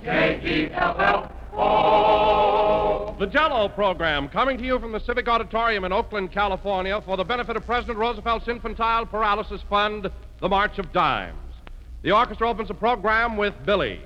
J-E-L-L-O. The Jell-O program, coming to you from the Civic Auditorium in Oakland, California, for the benefit of President Roosevelt's Infantile Paralysis Fund, the March of Dimes. The orchestra opens the program with Billy.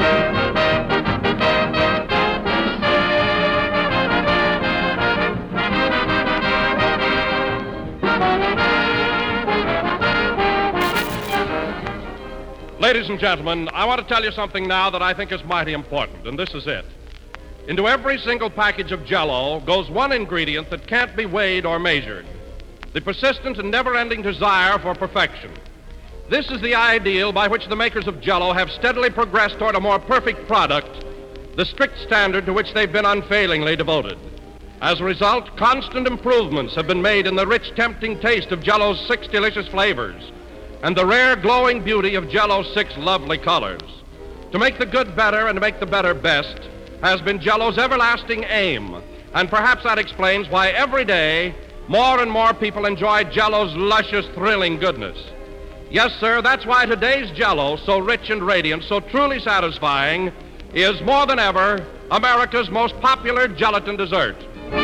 Ladies and gentlemen, I want to tell you something now that I think is mighty important, and this is it. Into every single package of Jell-O goes one ingredient that can't be weighed or measured: the persistent and never-ending desire for perfection. This is the ideal by which the makers of Jell-O have steadily progressed toward a more perfect product, the strict standard to which they've been unfailingly devoted. As a result, constant improvements have been made in the rich, tempting taste of Jell-O's 6 delicious flavors and the rare, glowing beauty of Jell-O's 6 lovely colors. To make the good better and to make the better best has been Jell-O's everlasting aim, and perhaps that explains why every day more and more people enjoy Jell-O's luscious, thrilling goodness. Yes, sir, that's why today's Jell-O, so rich and radiant, so truly satisfying, is more than ever America's most popular gelatin dessert.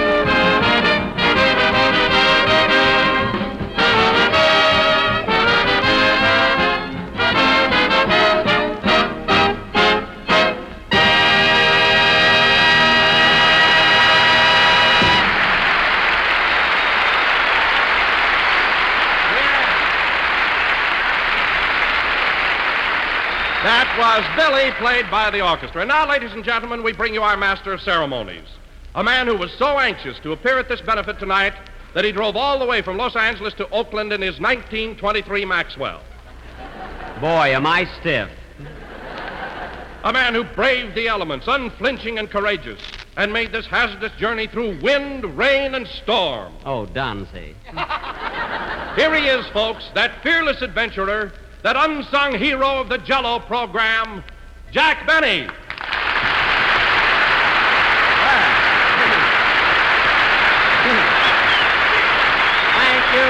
That was Billy, played by the orchestra. And now, ladies and gentlemen, we bring you our master of ceremonies, a man who was so anxious to appear at this benefit tonight that he drove all the way from Los Angeles to Oakland in his 1923 Maxwell. Boy, am I stiff. A man who braved the elements, unflinching and courageous, and made this hazardous journey through wind, rain, and storm. Oh, Dancy. Here he is, folks, that fearless adventurer, that unsung hero of the Jell-O program, Jack Benny. Thank you.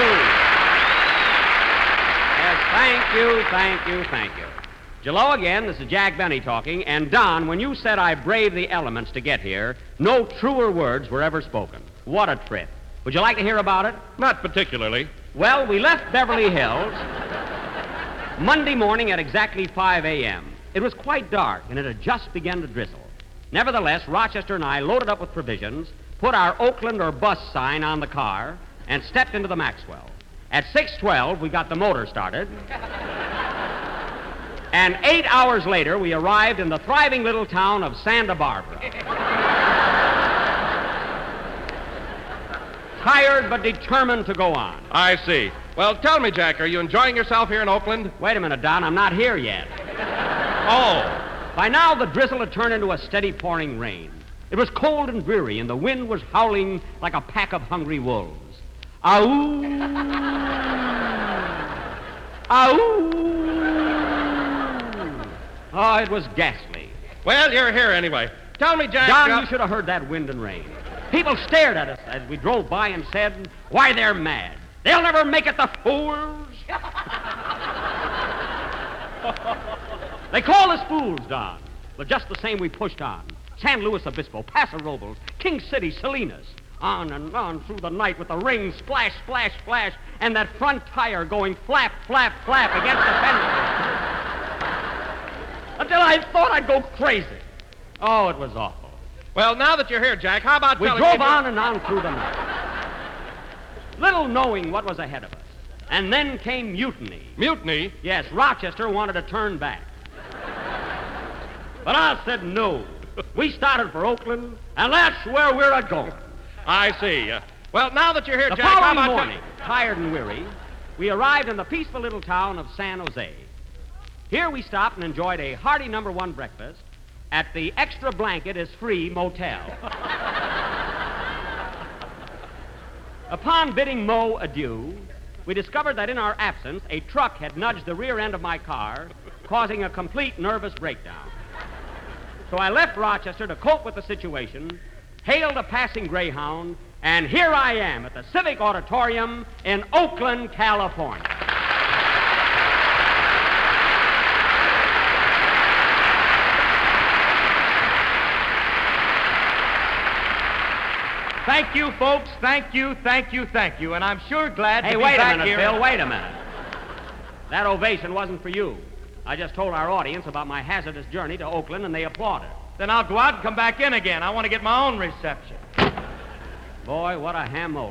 Yes, thank you. Jell-O again, this is Jack Benny talking. And Don, when you said I braved the elements to get here, no truer words were ever spoken. What a trip. Would you like to hear about it? Not particularly. Well, we left Beverly Hills Monday morning at exactly 5 a.m. It was quite dark, and it had just begun to drizzle. Nevertheless, Rochester and I loaded up with provisions, put our Oakland or bus sign on the car, and stepped into the Maxwell. At 6:12, we got the motor started. And 8 hours later, we arrived in the thriving little town of Santa Barbara. Tired but determined to go on. I see. Well, tell me, Jack, are you enjoying yourself here in Oakland? Wait a minute, Don, I'm not here yet. Oh. By now, the drizzle had turned into a steady pouring rain. It was cold and dreary, and the wind was howling like a pack of hungry wolves. Ow! Ow! Oh, it was ghastly. Well, you're here anyway. Tell me, Jack... Don, you should have heard that wind and rain. People stared at us as we drove by and said, "Why, they're mad. They'll never make it, the fools." They called us fools, Don. But just the same, we pushed on. San Luis Obispo, Paso Robles, King City, Salinas. On and on through the night with the rain splash, splash, splash, and that front tire going flap, flap, flap against the fender. Until I thought I'd go crazy. Oh, it was awful. Well, now that you're here, Jack, how about we telling drove me... on and on through the night, little knowing what was ahead of us. And then came mutiny. Mutiny? Yes, Rochester wanted to turn back. But I said no. We started for Oakland, and that's where we're a-going. I see. Well, now that you're here, The Jack, how following about... morning, tired and weary, we arrived in the peaceful little town of San Jose. Here we stopped and enjoyed a hearty #1 breakfast at the Extra Blanket is Free Motel. Upon bidding Mo adieu, we discovered that in our absence, a truck had nudged the rear end of my car, causing a complete nervous breakdown. So I left Rochester to cope with the situation, hailed a passing Greyhound, and here I am at the Civic Auditorium in Oakland, California. Thank you, folks. Thank you. And I'm sure glad to be wait a back minute, here. Phil. Wait a minute. That ovation wasn't for you. I just told our audience about my hazardous journey to Oakland, and they applauded. Then I'll go out and come back in again. I want to get my own reception. Boy, what a hamola.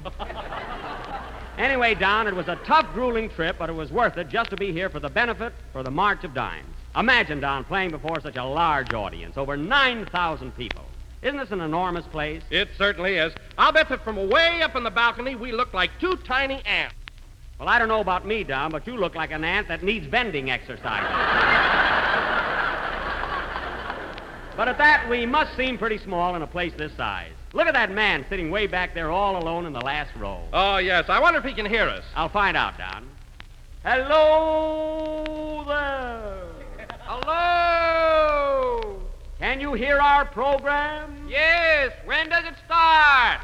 Anyway, Don, it was a tough, grueling trip, but it was worth it just to be here for the benefit for the March of Dimes. Imagine, Don, playing before such a large audience, over 9,000 people. Isn't this an enormous place? It certainly is. I'll bet that from way up in the balcony, we look like two tiny ants. Well, I don't know about me, Don, but you look like an ant that needs bending exercises. But at that, we must seem pretty small in a place this size. Look at that man sitting way back there all alone in the last row. Oh, yes. I wonder if he can hear us. I'll find out, Don. Hello there. Hello. Can you hear our program? Yes. When does it start?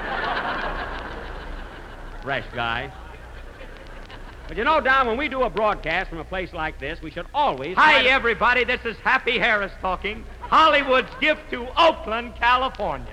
Fresh guy. But you know, Don, when we do a broadcast from a place like this, we should always... Hi, everybody. This is Happy Harris talking. Hollywood's gift to Oakland, California.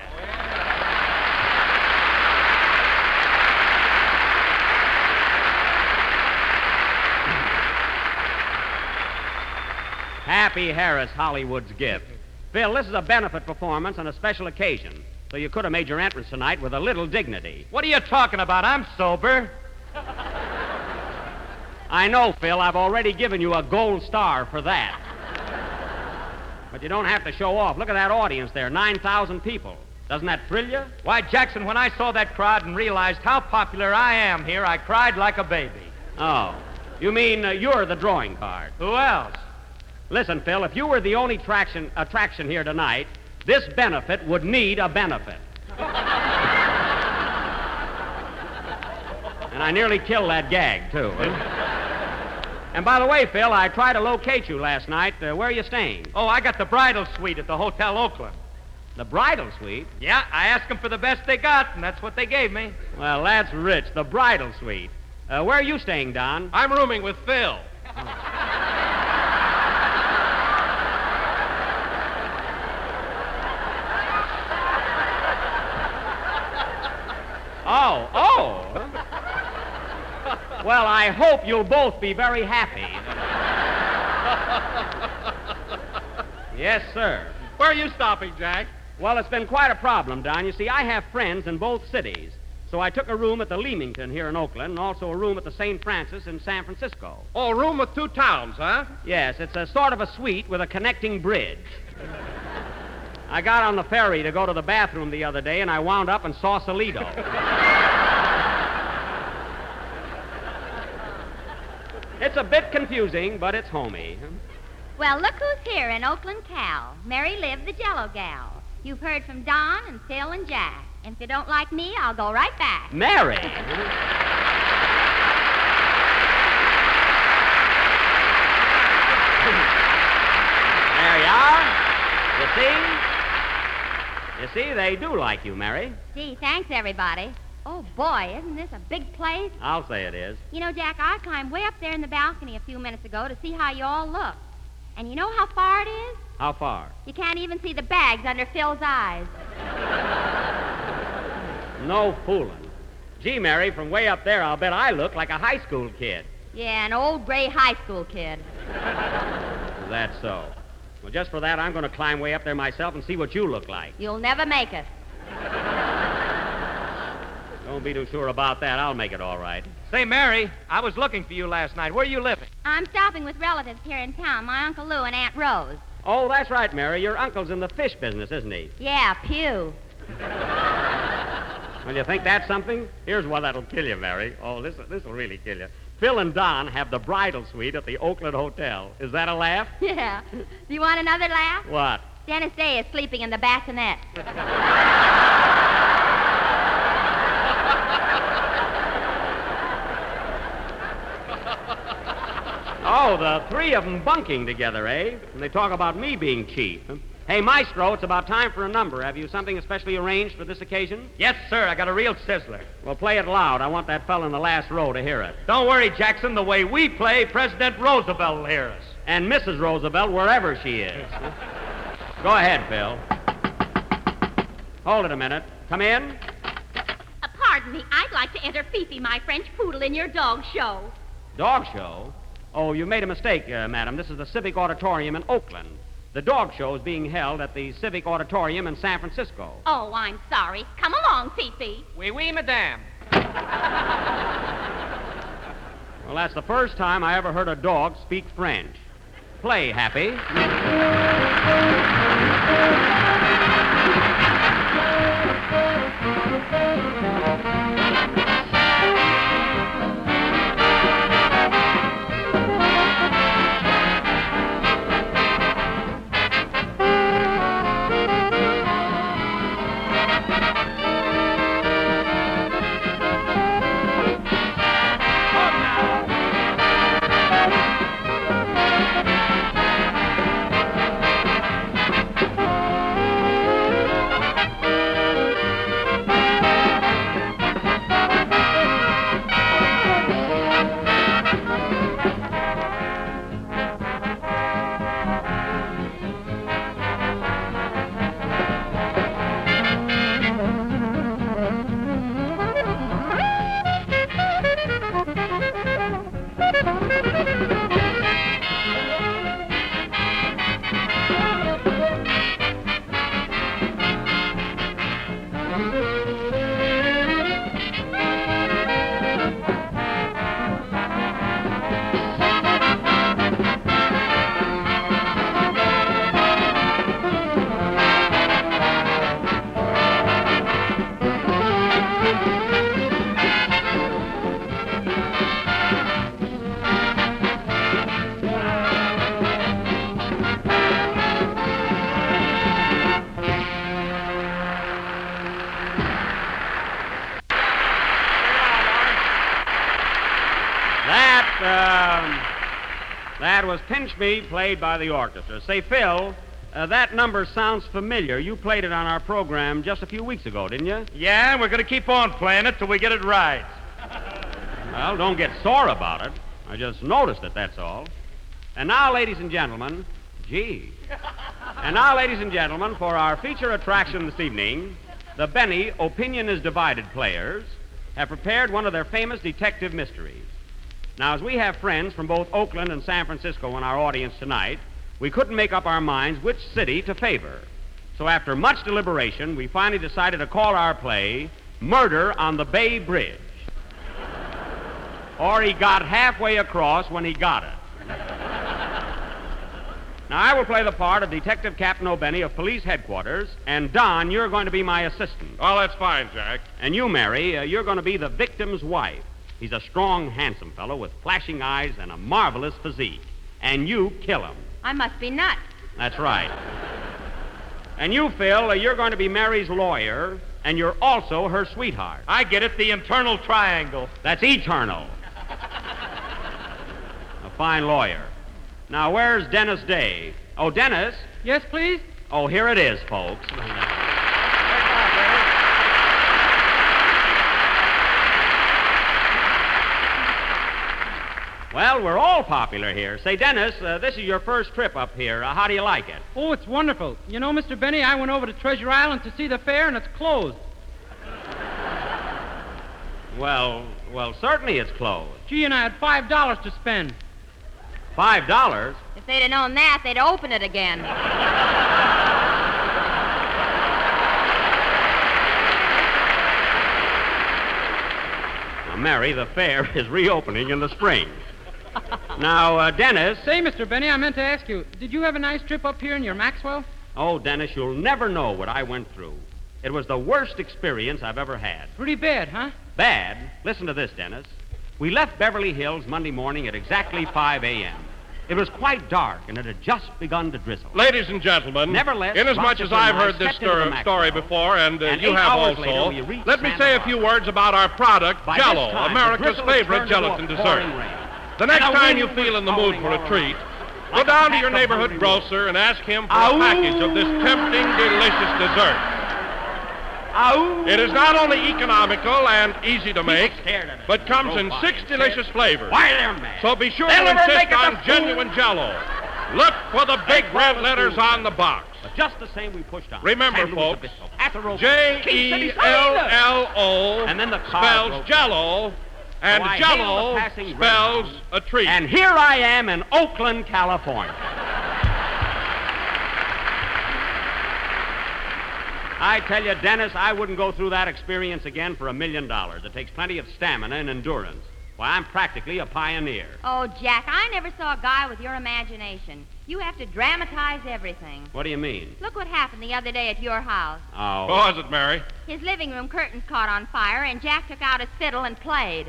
Happy Harris, Hollywood's gift. Phil, this is a benefit performance on a special occasion, so you could have made your entrance tonight with a little dignity. What are you talking about? I'm sober. I know, Phil. I've already given you a gold star for that. But you don't have to show off. Look at that audience there, 9,000 people. Doesn't that thrill you? Why, Jackson, when I saw that crowd and realized how popular I am here, I cried like a baby. Oh, you mean you're the drawing card. Who else? Listen, Phil, if you were the only attraction here tonight, this benefit would need a benefit. And I nearly killed that gag, too. And by the way, Phil, I tried to locate you last night. Where are you staying? Oh, I got the bridal suite at the Hotel Oakland. The bridal suite? Yeah, I asked them for the best they got, and that's what they gave me. Well, that's rich. The bridal suite. Where are you staying, Don? I'm rooming with Phil. Oh. Well, I hope you'll both be very happy. Yes, sir. Where are you stopping, Jack? Well, it's been quite a problem, Don. You see, I have friends in both cities. So I took a room at the Leamington here in Oakland and also a room at the St. Francis in San Francisco. Oh, a room with two towns, huh? Yes, it's a sort of a suite with a connecting bridge. I got on the ferry to go to the bathroom the other day, and I wound up in Sausalito. It's a bit confusing, but it's homey. Well, look who's here in Oakland, Cal. Mary Liv, the Jello gal. You've heard from Don and Phil and Jack. And if you don't like me, I'll go right back. Mary? There you are. You see, they do like you, Mary. Gee, thanks, everybody. Oh, boy, isn't this a big place? I'll say it is. You know, Jack, I climbed way up there in the balcony a few minutes ago to see how you all look. And you know how far it is? How far? You can't even see the bags under Phil's eyes. No fooling. Gee, Mary, from way up there, I'll bet I look like a high school kid. Yeah, an old gray high school kid. That's so. Well, just for that, I'm going to climb way up there myself and see what you look like. You'll never make it. Don't be too sure about that. I'll make it all right. Say, Mary, I was looking for you last night. Where are you living? I'm stopping with relatives here in town, my Uncle Lou and Aunt Rose. Oh, that's right, Mary. Your uncle's in the fish business, isn't he? Yeah, Pew. Well, you think that's something? Here's one that'll kill you, Mary. Oh, this will really kill you. Phil and Don have the bridal suite at the Oakland Hotel. Is that a laugh? Yeah. Do you want another laugh? What? Dennis Day is sleeping in the bassinet. Oh, the three of them bunking together, eh? And they talk about me being cheap. Hey, Maestro, it's about time for a number. Have you something especially arranged for this occasion? Yes, sir. I got a real sizzler. Well, play it loud. I want that fellow in the last row to hear it. Don't worry, Jackson. The way we play, President Roosevelt will hear us. And Mrs. Roosevelt, wherever she is. Go ahead, Phil. Hold it a minute. Come in. Pardon me, I'd like to enter Fifi, my French poodle, in your dog show. Dog show? Oh, you made a mistake, madam. This is the Civic Auditorium in Oakland. The dog show is being held at the Civic Auditorium in San Francisco. Oh, I'm sorry. Come along, Fifi. Oui, oui, madame. Well, that's the first time I ever heard a dog speak French. Play, Happy. That was Pinch Me, played by the orchestra. Say, Phil, that number sounds familiar. You played it on our program just a few weeks ago, didn't you? Yeah, and we're going to keep on playing it till we get it right. Well, don't get sore about it. I just noticed it, that's all. And now, ladies and gentlemen, And now, ladies and gentlemen, for our feature attraction this evening, the Benny Opinion is Divided players have prepared one of their famous detective mysteries. Now, as we have friends from both Oakland and San Francisco in our audience tonight, we couldn't make up our minds which city to favor. So after much deliberation, we finally decided to call our play Murder on the Bay Bridge. Or he got halfway across when he got it. Now, I will play the part of Detective Captain O'Benny of Police Headquarters, and Don, you're going to be my assistant. Oh, that's fine, Jack. And you, Mary, you're going to be the victim's wife. He's a strong, handsome fellow with flashing eyes and a marvelous physique. And you kill him. I must be nuts. That's right. And you, Phil, you're going to be Mary's lawyer, and you're also her sweetheart. I get it, the internal triangle. That's eternal. A fine lawyer. Now, where's Dennis Day? Oh, Dennis? Yes, please? Oh, here it is, folks. Well, we're all popular here. Say, Dennis, this is your first trip up here. How do you like it? Oh, it's wonderful. You know, Mr. Benny, I went over to Treasure Island to see the fair, and it's closed. Well, certainly it's closed. Gee, and I had $5 to spend. $5? If they'd have known that, they'd open it again. Now, Mary, the fair is reopening in the spring. Now, Dennis... Say, Mr. Benny, I meant to ask you, did you have a nice trip up here in your Maxwell? Oh, Dennis, you'll never know what I went through. It was the worst experience I've ever had. Pretty bad, huh? Bad? Listen to this, Dennis. We left Beverly Hills Monday morning at exactly 5 a.m. It was quite dark, and it had just begun to drizzle. Ladies and gentlemen, Nevertheless, inasmuch as I've heard this story before, and you have also, let me say a few words about our product, Jell-O, America's favorite gelatin dessert. The next time you feel in the mood for a treat, go down to your neighborhood grocer and ask him for a package of this tempting, delicious dessert. It is not only economical and easy to make, but comes in 6 delicious flavors. So be sure to insist on genuine Jell-O. Look for the big red letters on the box. But just the same, we pushed on. Remember, San Luis folks, Obispo, Atherol, J-E-L-L-O and then the car spells broke. Jello, and So I Jello hailed the passing spells Greyhound. a treat. And here I am in Oakland, California. I tell you, Dennis, I wouldn't go through that experience again for $1 million. It takes plenty of stamina and endurance. Why, I'm practically a pioneer. Oh, Jack, I never saw a guy with your imagination. You have to dramatize everything. What do you mean? Look what happened the other day at your house. Oh. What was it, Mary? His living room curtains caught on fire, and Jack took out his fiddle and played.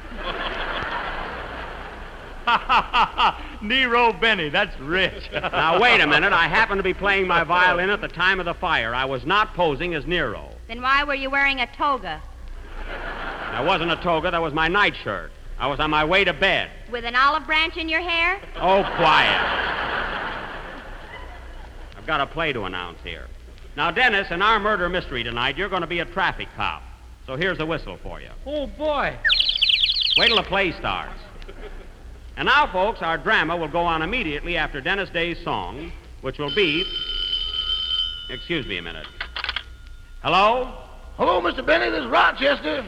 Nero Benny, that's rich. Now, wait a minute. I happened to be playing my violin at the time of the fire. I was not posing as Nero. Then why were you wearing a toga? That wasn't a toga. That was my nightshirt. I was on my way to bed. With an olive branch in your hair? Oh, quiet. I've got a play to announce here. Now, Dennis, in our murder mystery tonight, you're going to be a traffic cop. So here's a whistle for you. Oh, boy. Wait till the play starts. And now, folks, our drama will go on immediately after Dennis Day's song, which will be... Excuse me a minute. Hello? Hello, Mr. Benny. This is Rochester.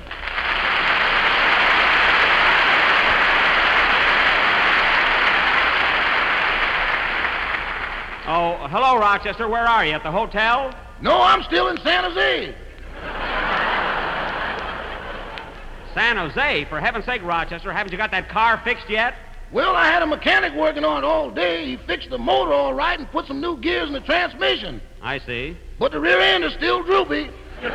Oh, hello, Rochester. Where are you? At the hotel? No, I'm still in San Jose. San Jose? For heaven's sake, Rochester, haven't you got that car fixed yet? Well, I had a mechanic working on it all day. He fixed the motor all right and put some new gears in the transmission. I see. But the rear end is still droopy.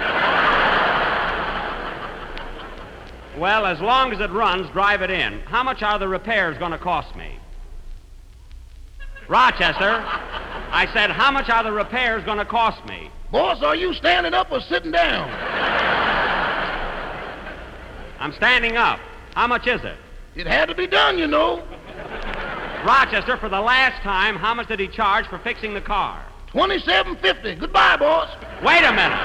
Well, as long as it runs, drive it in. How much are the repairs going to cost me? Rochester, I said, how much are the repairs going to cost me? Boss, are you standing up or sitting down? I'm standing up. How much is it? It had to be done, you know. Rochester, for the last time, how much did he charge for fixing the car? $27.50. Goodbye, boss. Wait a minute.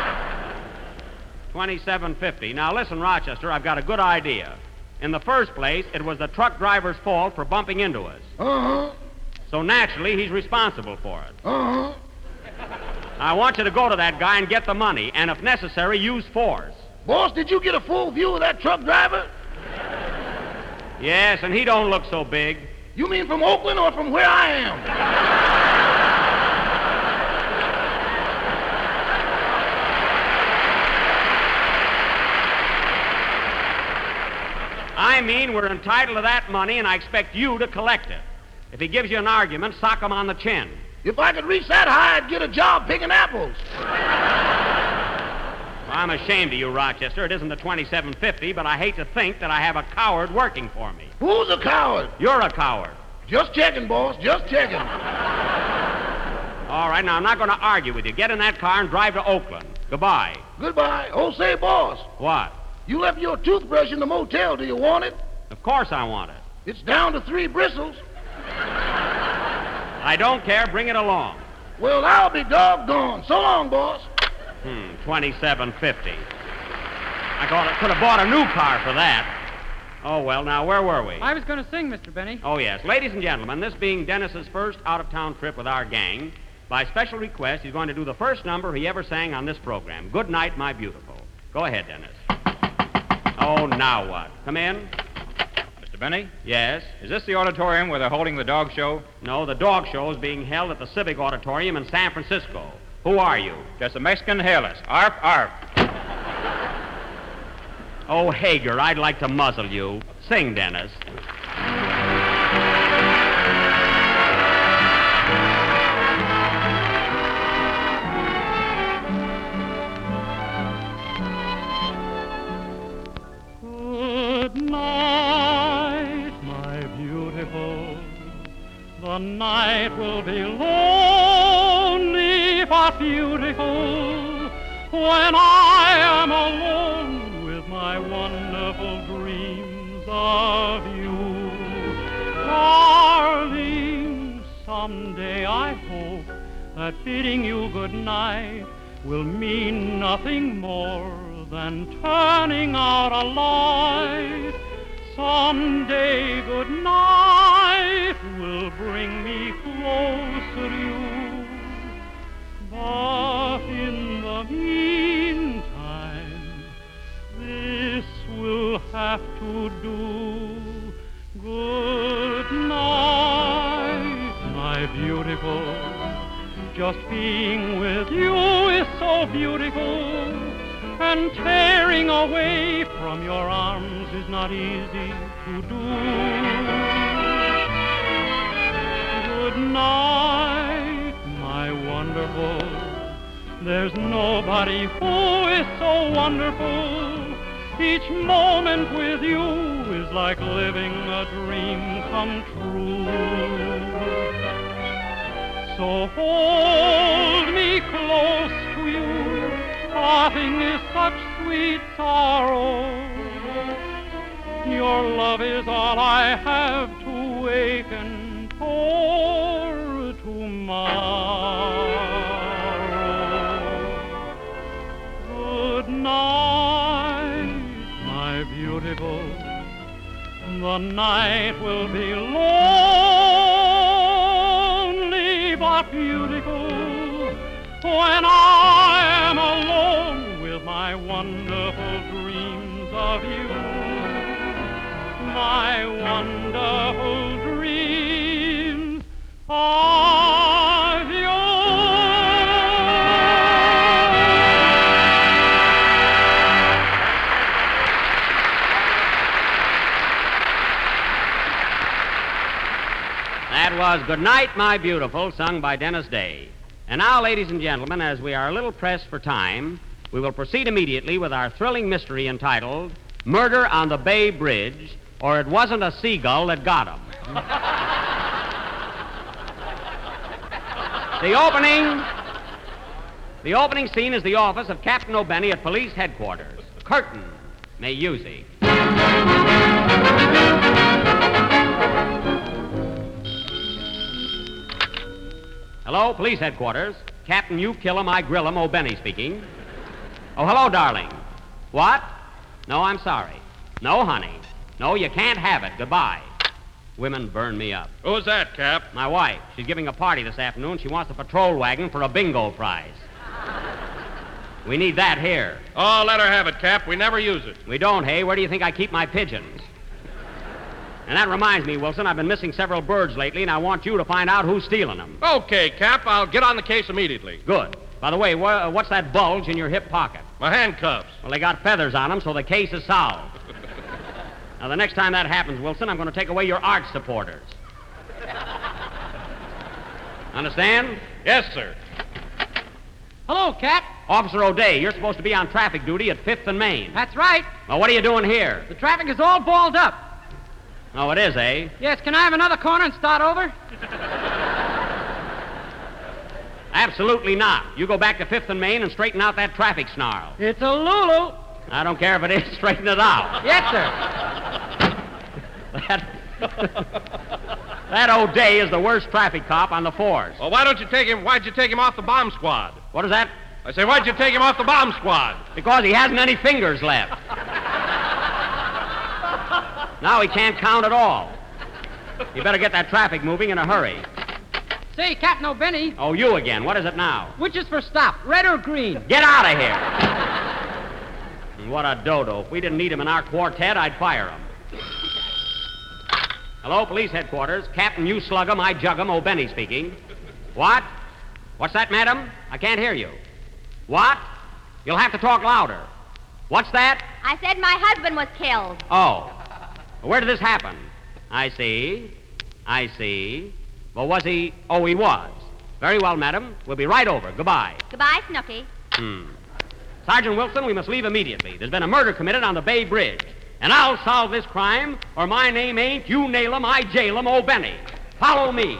$27.50. Now, listen, Rochester, I've got a good idea. In the first place, it was the truck driver's fault for bumping into us. Uh-huh. So naturally, he's responsible for it. Uh-huh. I want you to go to that guy and get the money, and if necessary, use force. Boss, did you get a full view of that truck driver? Yes, and he don't look so big. You mean from Oakland or from where I am? I mean, we're entitled to that money, and I expect you to collect it. If he gives you an argument, sock him on the chin. If I could reach that high, I'd get a job picking apples. Well, I'm ashamed of you, Rochester. It isn't the $27.50, but I hate to think that I have a coward working for me. Who's a coward? You're a coward. Just checking, boss. Just checking. All right, now, I'm not going to argue with you. Get in that car and drive to Oakland. Goodbye. Goodbye. Oh, say, boss, What? you left your toothbrush in the motel. Do you want it? Of course I want it. It's down to 3 bristles. I don't care. Bring it along. Well, I'll be doggone. So long, boss. $27.50. I could have bought a new car for that. Oh, well, now, where were we? I was going to sing, Mr. Benny. Oh, yes. Ladies and gentlemen, this being Dennis's first out-of-town trip with our gang, by special request, he's going to do the first number he ever sang on this program, Good Night, My Beautiful. Go ahead, Dennis. Oh, now what? Come in. Mr. Benny, Yes? is this the auditorium where they're holding the dog show? No, the dog show is being held at the Civic Auditorium in San Francisco. Who are you? Just a Mexican hairless. Arf, arf. Oh, Hager, I'd like to muzzle you. Sing, Dennis. Good night, my beautiful. The night will be lonely but beautiful when I am alone with my wonderful dreams of you. Darling, someday I hope that bidding you good night will mean nothing more than turning out a light. Someday, good night will bring me closer to you. But in the meantime, this will have to do. Good night, my beautiful. Just being with you is so beautiful, and tearing away from your arms is not easy to do. Good night, my wonderful. There's nobody who is so wonderful. Each moment with you is like living a dream come true. So hold me close to you, parting is such sweet sorrow. Your love is all I have to waken for tomorrow. Good night, my beautiful. The night will be lonely but beautiful when I am alone with my wonderful dreams of you. My wonderful dreams of you. That was Good Night, My Beautiful, sung by Dennis Day. And now, ladies and gentlemen, as we are a little pressed for time, we will proceed immediately with our thrilling mystery entitled Murder on the Bay Bridge, or It Wasn't a Seagull That Got Him. The opening scene is the office of Captain O'Benny at police headquarters. Curtain, may music. Hello, police headquarters. Captain, you kill him, I grill him, O'Benny speaking. Oh, hello, darling. What? No, I'm sorry. No, honey. No, you can't have it. Goodbye. Women burn me up. Who's that, Cap? My wife. She's giving a party this afternoon. She wants a patrol wagon for a bingo prize. We need that here. Oh, let her have it, Cap. We never use it. We don't, hey? Where do you think I keep my pigeons? And that reminds me, Wilson, I've been missing several birds lately, and I want you to find out who's stealing them. Okay, Cap. I'll get on the case immediately. Good. By the way, what's that bulge in your hip pocket? My handcuffs. Well, they got feathers on them, so the case is solved. Now, the next time that happens, Wilson, I'm going to take away your arch supporters. Understand? Yes, sir. Hello, Cap. Officer O'Day, you're supposed to be on traffic duty at 5th and Main. That's right. Well, what are you doing here? The traffic is all balled up. Oh, it is, eh? Yes, can I have another corner and start over? Absolutely not. You go back to 5th and Main and straighten out that traffic snarl. It's a Lulu. I don't care if it is. Straighten it out. Yes, sir. That O'Day is the worst traffic cop on the force. Well, why'd you take him off the bomb squad? What is that? I say, why'd you take him off the bomb squad? Because he hasn't any fingers left. Now he can't count at all. You better get that traffic moving in a hurry. Say, Captain O'Benny. Oh, you again. What is it now? Which is for stop, red or green? Get out of here. What a dodo. If we didn't need him in our quartet, I'd fire him. Hello, police headquarters. Captain, you slug him, I jug him. O'Benny speaking. What? What's that, madam? I can't hear you. What? You'll have to talk louder. What's that? I said my husband was killed. Oh. Where did this happen? I see. Well, was he? Oh, he was. Very well, madam. We'll be right over. Goodbye. Goodbye, Snooky. Sergeant Wilson, we must leave immediately. There's been a murder committed on the Bay Bridge. And I'll solve this crime, or my name ain't You Nail 'em, I Jail 'em, O'Benny. Follow me.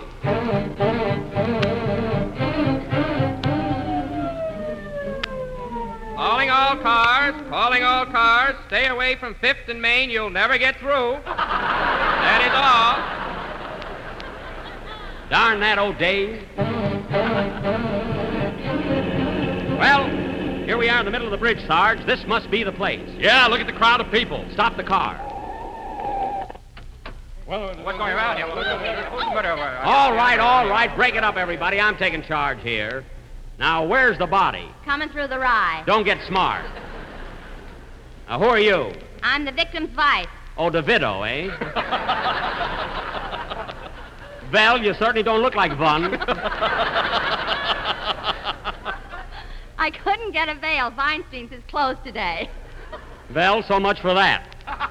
Calling all cars. Stay away from 5th and Main. You'll never get through. That is all. Darn that O'Day. Well, here we are in the middle of the bridge, Sarge. This must be the place. Yeah, look at the crowd of people. Stop the car. What's going on here? All right. Break it up, everybody. I'm taking charge here. Now, where's the body? Coming through the rye. Don't get smart. Now, who are you? I'm the victim's wife. Oh, DeVito, eh? Well, you certainly don't look like one. I couldn't get a veil. Feinstein's is closed today. Well, so much for that.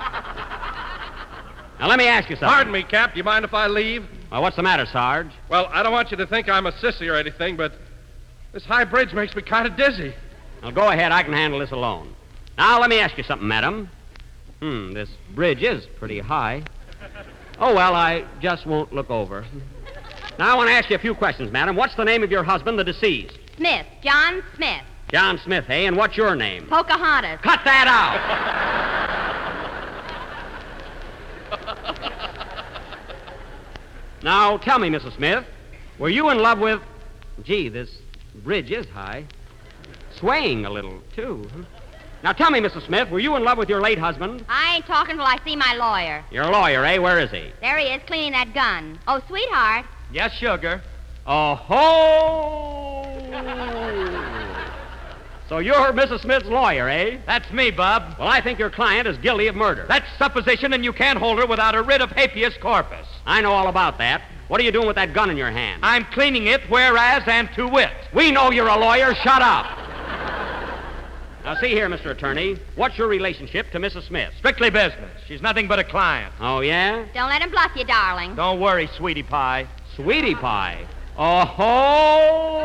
Now, let me ask you something. Pardon me, Cap. Do you mind if I leave? Well, what's the matter, Sarge? Well, I don't want you to think I'm a sissy or anything, but this high bridge makes me kind of dizzy. Well, go ahead. I can handle this alone. Now, let me ask you something, madam. This bridge is pretty high. Oh, well, I just won't look over. Now, I want to ask you a few questions, madam. What's the name of your husband, the deceased? Smith. John Smith. John Smith, eh? And what's your name? Pocahontas. Cut that out! Now, tell me, Mrs. Smith, were you in love with... Gee, this bridge is high. Swaying a little, too. Now, tell me, Mrs. Smith, were you in love with your late husband? I ain't talking till I see my lawyer. Your lawyer, eh? Where is he? There he is, cleaning that gun. Oh, sweetheart. Yes, sugar. Oh-ho! So you're Mrs. Smith's lawyer, eh? That's me, Bob. Well, I think your client is guilty of murder. That's supposition, and you can't hold her without a writ of habeas corpus. I know all about that. What are you doing with that gun in your hand? I'm cleaning it, whereas and to wit. We know you're a lawyer. Shut up. Now, see here, Mr. Attorney. What's your relationship to Mrs. Smith? Strictly business. She's nothing but a client. Oh, yeah? Don't let him bluff you, darling. Don't worry, sweetie pie. Sweetie pie. Oh-ho!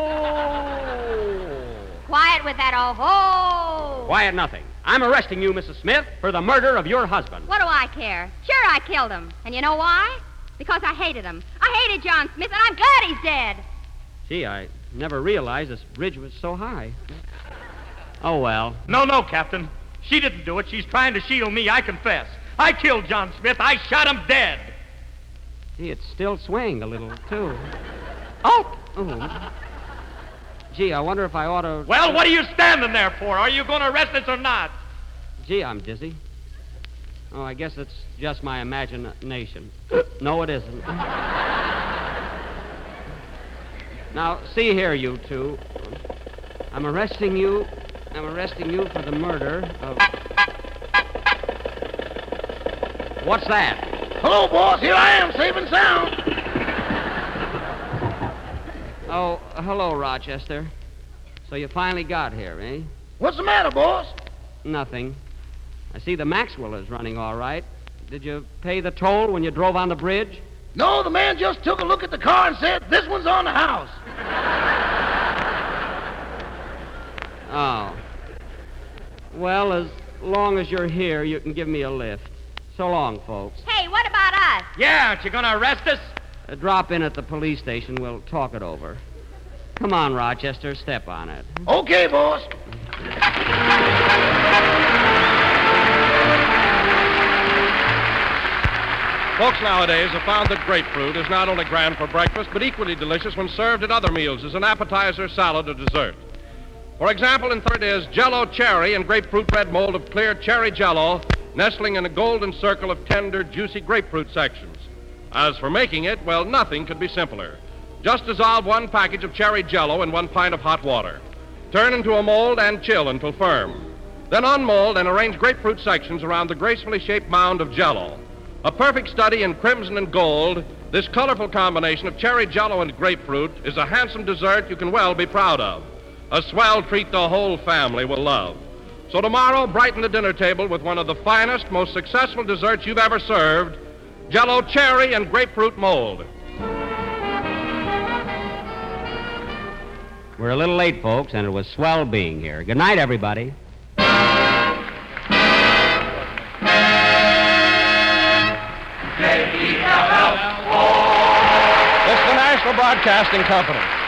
Quiet with that oh-ho. Quiet nothing. I'm arresting you, Mrs. Smith, for the murder of your husband. What do I care? Sure, I killed him. And you know why? Because I hated him. I hated John Smith, and I'm glad he's dead. Gee, I never realized this bridge was so high. Oh, well. No, Captain. She didn't do it. She's trying to shield me, I confess. I killed John Smith. I shot him dead. Gee, it's still swaying a little, too. Oh! Gee, I wonder if I ought to... Well, what are you standing there for? Are you going to arrest us or not? Gee, I'm dizzy. Oh, I guess it's just my imagination. No, it isn't. Now, see here, you two. I'm arresting you for the murder of... What's that? Hello, boss. Here I am, safe and sound. Oh, hello, Rochester. So you finally got here, eh? What's the matter, boss? Nothing. I see the Maxwell is running all right. Did you pay the toll when you drove on the bridge? No, the man just took a look at the car and said, this one's on the house. Oh. Well, as long as you're here, you can give me a lift. So long, folks. Hey, what about us? Yeah, aren't you going to arrest us? Drop in at the police station. We'll talk it over. Come on, Rochester. Step on it. Okay, boss. Folks nowadays have found that grapefruit is not only grand for breakfast, but equally delicious when served at other meals as an appetizer, salad, or dessert. For example, in third is Jell-O Cherry and grapefruit bread mold of clear cherry Jell-O, nestling in a golden circle of tender, juicy grapefruit sections. As for making it, well, nothing could be simpler. Just dissolve 1 package of cherry Jell-O in 1 pint of hot water. Turn into a mold and chill until firm. Then unmold and arrange grapefruit sections around the gracefully shaped mound of Jell-O. A perfect study in crimson and gold, this colorful combination of cherry Jell-O and grapefruit is a handsome dessert you can well be proud of. A swell treat the whole family will love. So tomorrow, brighten the dinner table with one of the finest, most successful desserts you've ever served, Jell-O Cherry and Grapefruit Mold. We're a little late, folks, and it was swell being here. Good night, everybody. It's the National Broadcasting Company.